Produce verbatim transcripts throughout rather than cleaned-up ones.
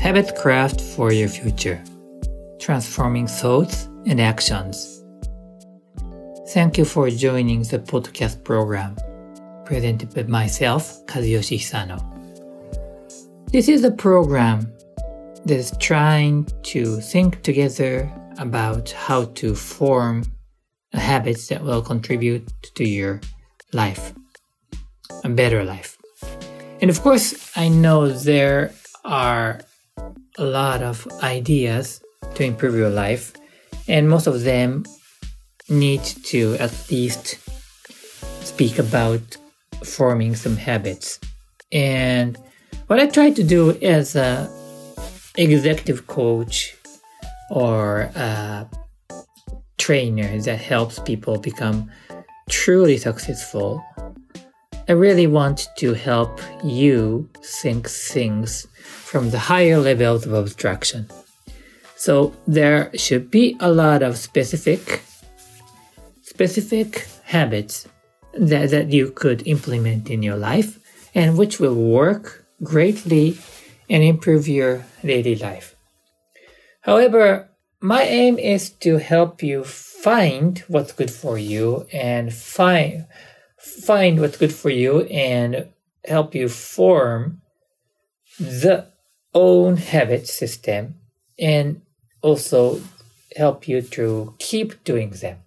Habit Craft for Your Future, Transforming Thoughts and Actions. Thank you for joining the podcast program, presented by myself, Kazuyoshi Hisano. This is a program that is trying to think together about how to form habits that will contribute to your life, a better life. And of course, I know there are a lot of ideas to improve your life, and most of them need to at least speak about forming some habits. And what I try to do as a executive coach or a trainer that helps people become truly successful, I really want to help you think things from the higher levels of abstraction. So there should be a lot of specific specific habits that, that you could implement in your life and which will work greatly and improve your daily life. However, my aim is to help you find what's good for you and find find what's good for you and help you form the own habit system and also help you to keep doing them.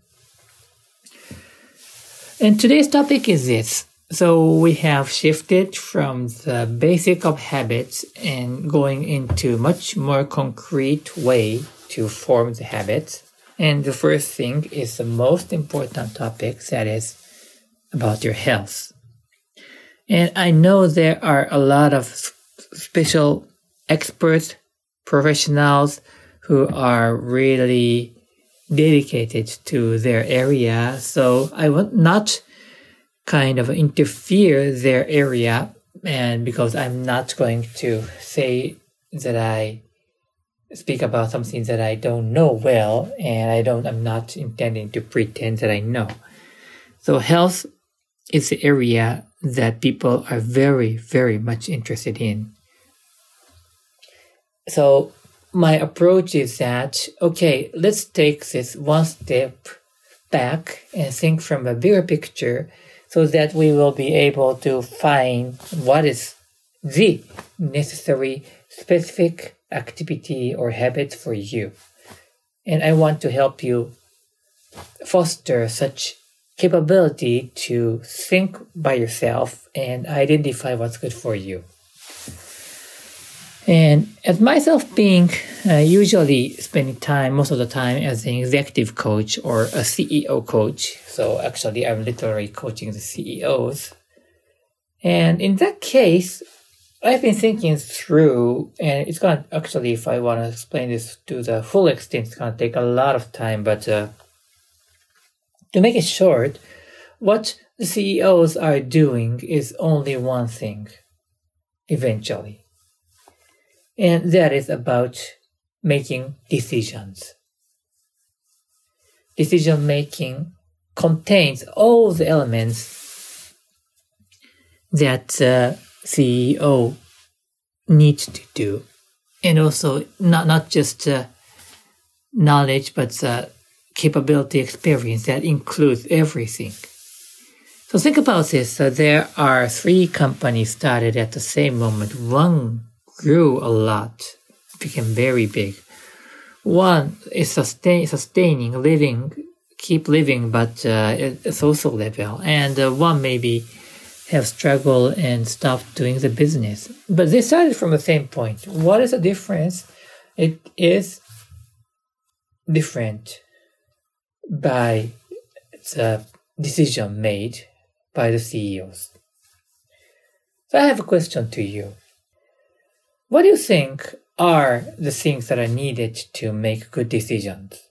And today's topic is this. So we have shifted from the basic of habits and going into much more concrete way to form the habits. And the first thing is the most important topic, that is about your health. And I know there are a lot of special experts, professionals who are really dedicated to their area. So I will not kind of interfere their area, and because I'm not going to say that I speak about something that I don't know well, and I don't, I'm not intending to pretend that I know. So health is the area that people are very, very much interested in. So my approach is that, okay, let's take this one step back and think from a bigger picture so that we will be able to find what is the necessary specific activity or habit for you. And I want to help you foster such capability to think by yourself and identify what's good for you. And as myself being uh, usually spending time, most of the time as an executive coach or a C E O coach, so actually I'm literally coaching the C E Os. And in that case, I've been thinking through, and it's going to, actually, if I want to explain this to the full extent, it's going to take a lot of time, but uh, to make it short, what the C E Os are doing is only one thing, eventually. And that is about making decisions. Decision making contains all the elements that uh, C E O needs to do. And also not, not just uh, knowledge, but uh, capability, experience that includes everything. So think about this. So there are three companies started at the same moment. One grew a lot, became very big. One is sustain, sustaining, living, keep living, but uh, at a social level. And uh, one maybe have struggled and stopped doing the business. But they started from the same point. What is the difference? It is different by the decision made by the C E Os. So I have a question to you. What do you think are the things that are needed to make good decisions?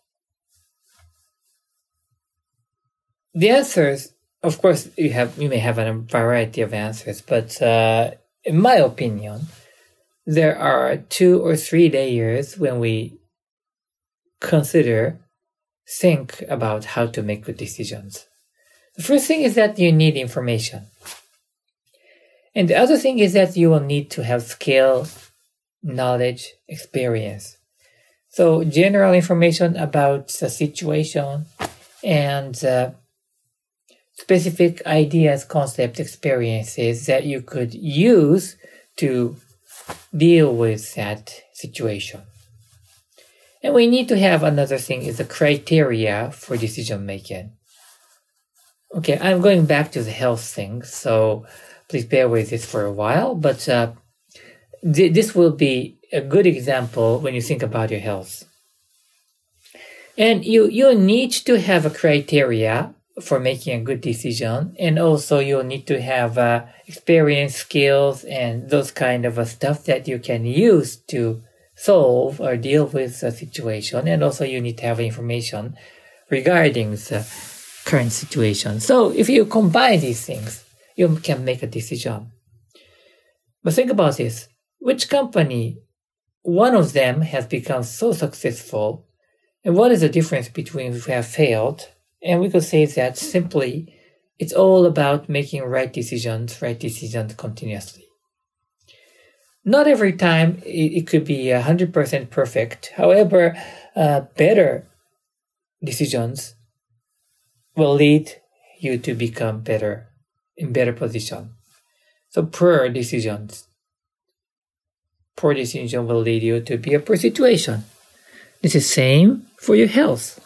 The answers, of course, you have you may have a variety of answers, but uh, in my opinion, there are two or three layers when we consider, think about how to make good decisions. The first thing is that you need information. And the other thing is that you will need to have skill knowledge, experience. So general information about the situation and uh, specific ideas, concepts, experiences that you could use to deal with that situation. And we need to have another thing is the criteria for decision making. Okay, I'm going back to the health thing, so please bear with this for a while, but uh, th- this will be a good example when you think about your health. And you, you need to have a criteria for making a good decision, and also you'll need to have uh, experience, skills, and those kind of uh, stuff that you can use to solve or deal with the situation. And also you need to have information regarding the current situation. So if you combine these things, you can make a decision. But think about this. Which company, one of them has become so successful, and what is the difference between who have failed? And we could say that simply, it's all about making right decisions, right decisions continuously. Not every time it, it could be one hundred percent perfect. However, uh, better decisions will lead you to become better, in better position. So poor decisions, poor decision will lead you to be a poor situation. This is same for your health.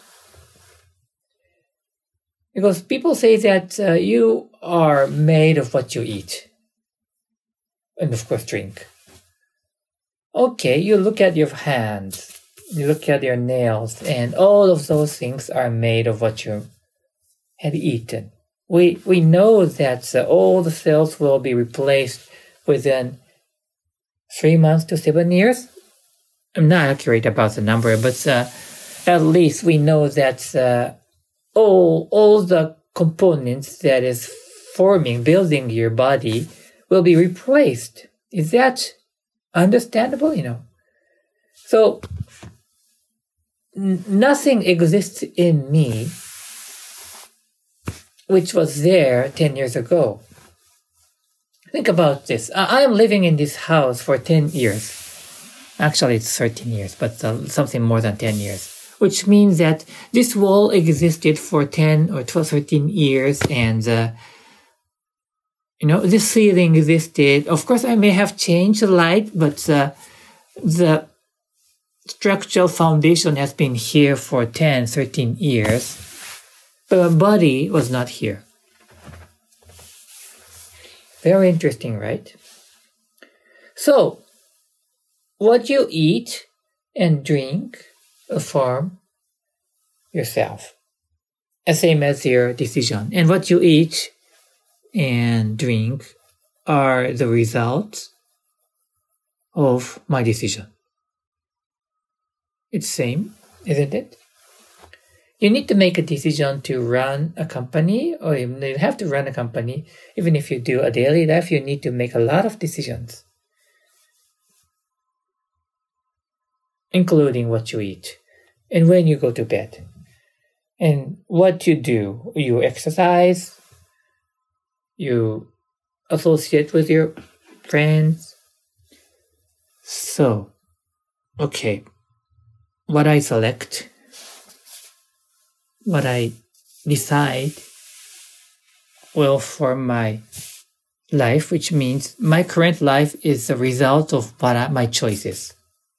Because people say that uh, you are made of what you eat. And of course drink. Okay, you look at your hands, you look at your nails, and all of those things are made of what you had eaten. We we know that uh, all the cells will be replaced within three months to seven years. I'm not accurate about the number, but uh, at least we know that uh, all all the components that is forming, building your body will be replaced. Is that understandable? You know, so n- nothing exists in me which was there ten years ago. Think about this. I am living in this house for ten years. Actually, it's thirteen years, but uh, something more than ten years. Which means that this wall existed for ten or twelve, thirteen years, and uh, you know, this ceiling existed. Of course, I may have changed the light, but uh, the structural foundation has been here for ten, thirteen years. But my body was not here. Very interesting, right? So, what you eat and drink form yourself. The same as your decision. And what you eat and drink are the results of my decision. It's same, isn't it? You need to make a decision to run a company, or you have to run a company. Even if you do a daily life, you need to make a lot of decisions, including what you eat and when you go to bed and what you do. You exercise, you associate with your friends. So, okay, what I select, what I decide will form my life, which means my current life is the result of what I, my choices.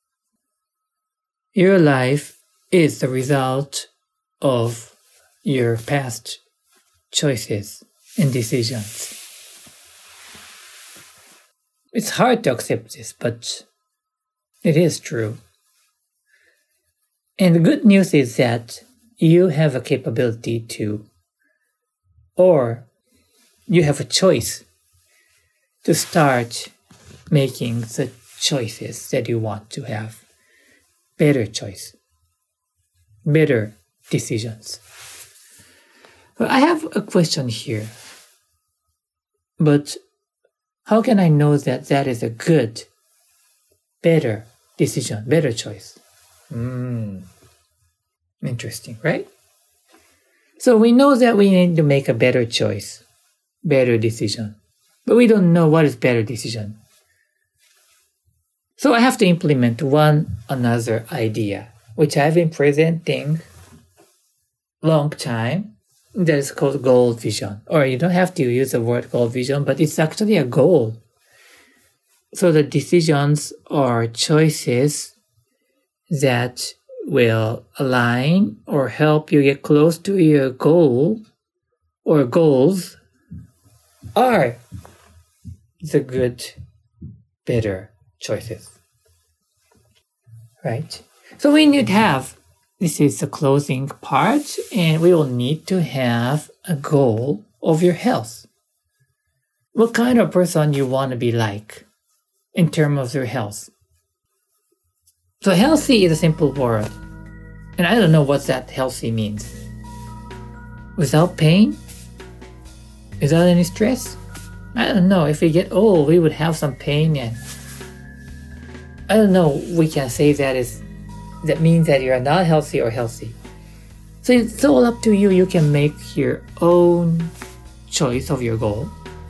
Your life is the result of your past choices and decisions. It's hard to accept this, but it is true. And the good news is that you have a capability to, or you have a choice to start making the choices that you want to have. Better choice. Better decisions. Well, I have a question here. But how can I know that that is a good, better decision, better choice? Hmm. Interesting, right? So we know that we need to make a better choice, better decision. But we don't know what is better decision. So I have to implement one another idea, which I've been presenting long time. That is called goal vision. Or you don't have to use the word goal vision, but it's actually a goal. So the decisions or choices that will align or help you get close to your goal or goals are the good, better choices. Right? So we need to have, this is the closing part, and we will need to have a goal of your health. What kind of person you want to be like in terms of your health? So healthy is a simple word. And I don't know what that healthy means. Without pain? Without any stress? I don't know. If we get old, we would have some pain, and I don't know. We can say that is that means that you are not healthy or healthy. So it's all up to you. You can make your own choice of your goal,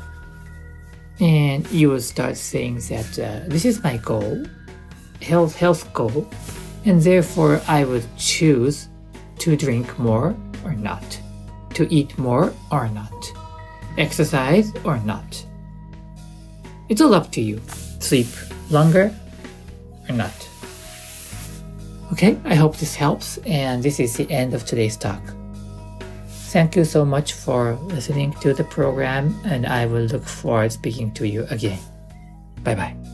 and you will start saying that uh, this is my goal, health health goal, and therefore I would choose to drink more or not, to eat more or not, exercise or not. It's all up to you. Sleep longer or not. Okay, I hope this helps, and this is the end of today's talk. Thank you so much for listening to the program, and I will look forward to speaking to you again. Bye-bye.